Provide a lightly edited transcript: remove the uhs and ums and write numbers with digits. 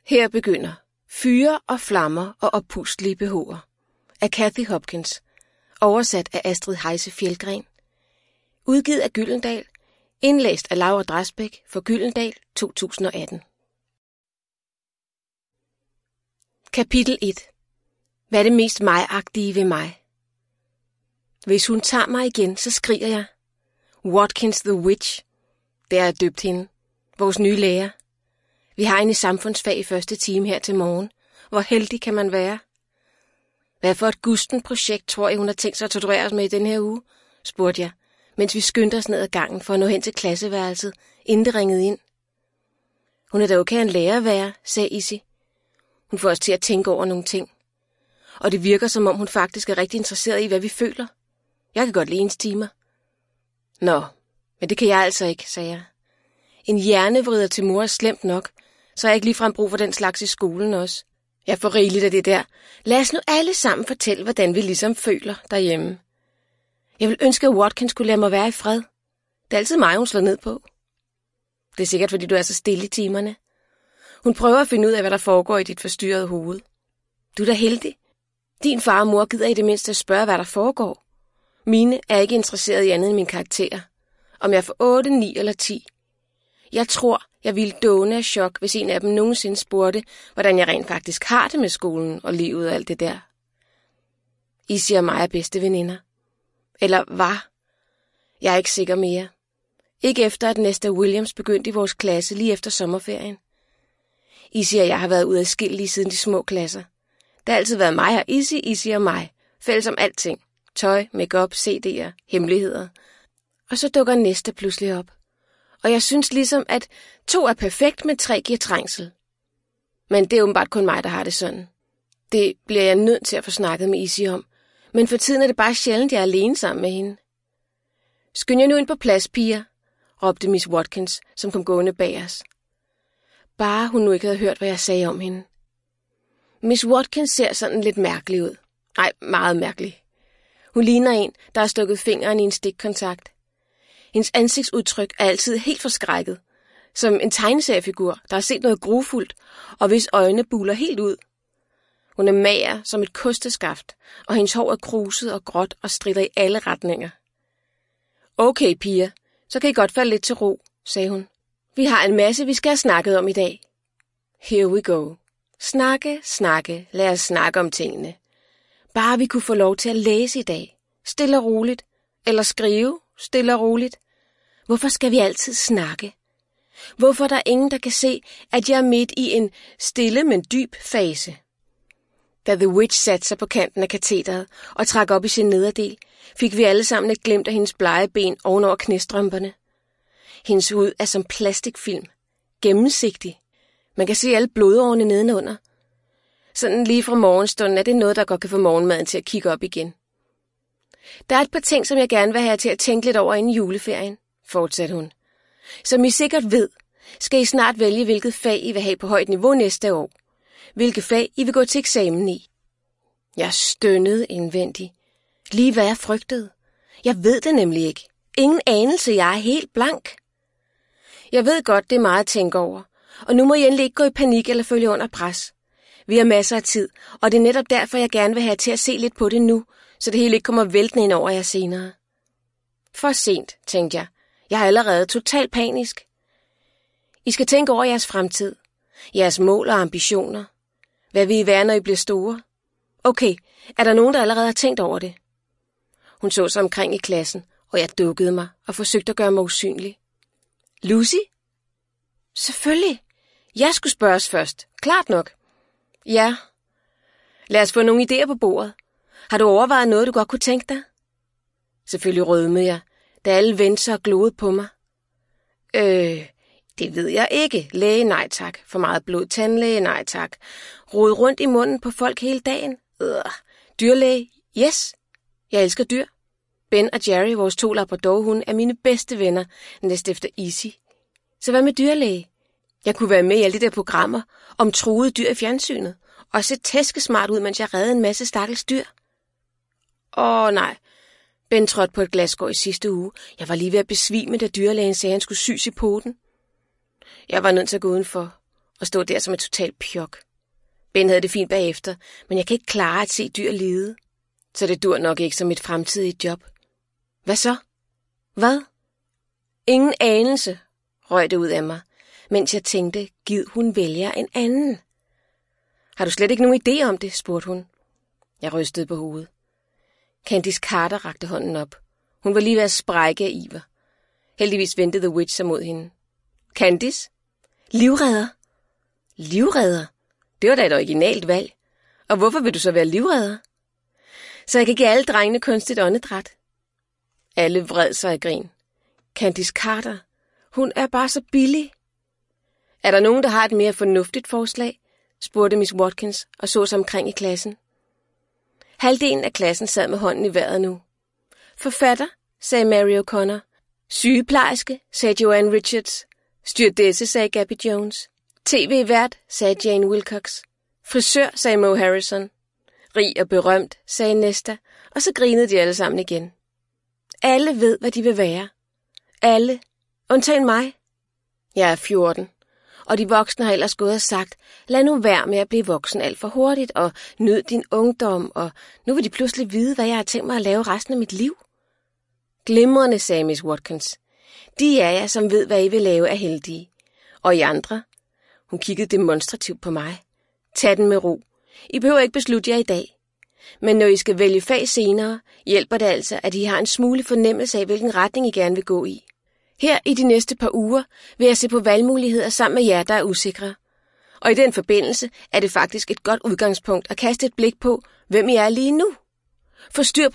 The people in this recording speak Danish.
Her begynder Fyre og flammer og oppustelige behårer af Kathy Hopkins, oversat af Astrid Heise Fjeldgren, udgivet af Gyldendal, indlæst af Laura Drasbæk for Gyldendal 2018. Kapitel 1. Hvad er det mest mig-agtige ved mig? Hvis hun tager mig igen, så skriger jeg. Watkins the Witch. Det er døbt hende. Vores nye lærer. Vi har hende i samfundsfag i første time her til morgen. Hvor heldig kan man være? Hvad for et gusten projekt tror I, hun har tænkt sig at torturere os med i den her uge? Spurgte jeg, mens vi skyndte os ned ad gangen for at nå hen til klasseværelset, inden det ringede ind. Hun er da okay en lærer være, sagde Izzy. Hun får os til at tænke over nogle ting. Og det virker, som om hun faktisk er rigtig interesseret i, hvad vi føler. Jeg kan godt lide hendes timer. Nå, men det kan jeg altså ikke, sagde jeg. En hjernevrider til mor er slemt nok, så har jeg ikke ligefrem brug for den slags i skolen også. Jeg får rigeligt af det der. Lad os nu alle sammen fortælle, hvordan vi ligesom føler derhjemme. Jeg vil ønske, at Watkins skulle lade mig være i fred. Det er altid mig, hun slår ned på. Det er sikkert, fordi du er så stille i timerne. Hun prøver at finde ud af, hvad der foregår i dit forstyrrede hoved. Du er da heldig. Din far og mor gider i det mindste at spørge, hvad der foregår. Mine er ikke interesseret i andet end mine karakterer. Om jeg får 8, 9 eller 10. Jeg tror, jeg ville dåne af chok, hvis en af dem nogensinde spurgte, hvordan jeg rent faktisk har det med skolen og livet og alt det der. Izzy og mig er bedste veninder. Eller var. Jeg er ikke sikker mere. Ikke efter, at Nesta Williams begyndte i vores klasse lige efter sommerferien. Izzy og jeg har været uadskillelige siden de små klasser. Der har altid været mig og Izzy og mig. Fælles om alting. Tøj, makeup, CD'er, hemmeligheder. Og så dukker Nesta pludselig op. Og jeg synes ligesom, at 2 er perfekt, men 3 giver trængsel. Men det er åbenbart kun mig, der har det sådan. Det bliver jeg nødt til at få snakket med Izzy om. Men for tiden er det bare sjældent, jeg er alene sammen med hende. Skynd jer nu ind på plads, piger, råbte Miss Watkins, som kom gående bag os. Bare hun nu ikke havde hørt, hvad jeg sagde om hende. Miss Watkins ser sådan lidt mærkelig ud. Nej, meget mærkelig. Hun ligner en, der har stukket fingeren i en stikkontakt. Hendes ansigtsudtryk er altid helt forskrækket, som en tegneseriefigur, der har set noget grufuldt, og hvis øjne buler helt ud. Hun er mager som et kosteskaft, og hendes hår er kruset og gråt og stritter i alle retninger. Okay, piger, så kan I godt falde lidt til ro, sagde hun. Vi har en masse, vi skal have snakket om i dag. Here we go. Snakke, lad os snakke om tingene. Bare vi kunne få lov til at læse i dag. Stille og roligt. Eller skrive. Stille og roligt. Hvorfor skal vi altid snakke? Hvorfor er der ingen, der kan se, at jeg er midt i en stille, men dyb fase? Da The Witch satte sig på kanten af katedret og trak op i sin nederdel, fik vi alle sammen et glimt af hendes blege ben ovenover knæstrømperne. Hendes hud er som plastikfilm. Gennemsigtig. Man kan se alle blodårene nedenunder. Sådan lige fra morgenstunden er det noget, der godt kan få morgenmaden til at kigge op igen. Der er et par ting, som jeg gerne vil have til at tænke lidt over inden juleferien, fortsatte hun. Som I sikkert ved, skal I snart vælge, hvilket fag I vil have på højt niveau næste år. Hvilke fag I vil gå til eksamen i. Jeg stønnede indvendigt. Lige hvad jeg frygtede. Jeg ved det nemlig ikke. Ingen anelse, jeg er helt blank. Jeg ved godt, det er meget at tænke over. Og nu må I endelig ikke gå i panik eller følge under pres. Vi har masser af tid, og det er netop derfor, jeg gerne vil have til at se lidt på det nu, så det hele ikke kommer væltende ind over jer senere. For sent, tænkte jeg. Jeg er allerede totalt panisk. I skal tænke over jeres fremtid. Jeres mål og ambitioner. Hvad vil I være, når I bliver store? Okay, er der nogen, der allerede har tænkt over det? Hun så sig omkring i klassen, og jeg dukkede mig og forsøgte at gøre mig usynlig. Lucy? Selvfølgelig. Jeg skulle spørges først. Klart nok. Ja. Lad os få nogle idéer på bordet. Har du overvejet noget, du godt kunne tænke dig? Selvfølgelig rødmede jeg, da alle vendte sig og gloede på mig. Det ved jeg ikke. Læge, nej tak. For meget blod. Tandlæge, nej tak. Rode rundt i munden på folk hele dagen. Dyrlæge, yes. Jeg elsker dyr. Ben og Jerry, vores 2 labradorhunde, er mine bedste venner, næst efter Izzy. Så hvad med dyrlæge? Jeg kunne være med i alle de der programmer om truede dyr i fjernsynet, og se tæskesmart ud, mens jeg reddede en masse stakkels dyr. Nej. Ben trådte på et glasskår i sidste uge. Jeg var lige ved at besvime, da dyrlægen sagde, at han skulle sys i poten. Jeg var nødt til at gå udenfor, og stå der som et totalt pjok. Ben havde det fint bagefter, men jeg kan ikke klare at se dyr lide. Så det dur nok ikke som mit fremtidige job. Hvad så? Hvad? Ingen anelse, røg det ud af mig, mens jeg tænkte, gid hun vælger en anden. Har du slet ikke nogen idé om det, spurgte hun. Jeg rystede på hovedet. Candice Carter rakte hånden op. Hun var lige ved at sprække af iver. Heldigvis vendte The Witch sig mod hende. Candice? Livredder? Livredder? Det var da et originalt valg. Og hvorfor vil du så være livredder? Så jeg kan give alle drengene kunstigt åndedræt. Alle vred sig af grin. Candice Carter, hun er bare så billig. Er der nogen, der har et mere fornuftigt forslag? Spurgte Miss Watkins og så sig omkring i klassen. Halvdelen af klassen sad med hånden i vejret nu. Forfatter, sagde Mary O'Connor. Sygeplejerske, sagde Joanne Richards. Stewardesse, sagde Gabby Jones. TV-vært, sagde Jane Wilcox. Frisør, sagde Mo Harrison. Rig og berømt, sagde Nesta, og så grinede de alle sammen igen. Alle ved, hvad de vil være. Alle, undtagen mig. Jeg er 14, og de voksne har ellers gået og sagt, lad nu være med at blive voksen alt for hurtigt, og nyd din ungdom, og nu vil de pludselig vide, hvad jeg har tænkt mig at lave resten af mit liv. Glimrende, sagde Miss Watkins. De er jer, som ved, hvad I vil lave, er heldige. Og I andre? Hun kiggede demonstrativt på mig. Tag den med ro. I behøver ikke beslutte jer i dag. Men når I skal vælge fag senere, hjælper det altså, at I har en smule fornemmelse af, hvilken retning I gerne vil gå i. Her i de næste par uger vil jeg se på valgmuligheder sammen med jer, der er usikre. Og i den forbindelse er det faktisk et godt udgangspunkt at kaste et blik på, hvem I er lige nu. Få styr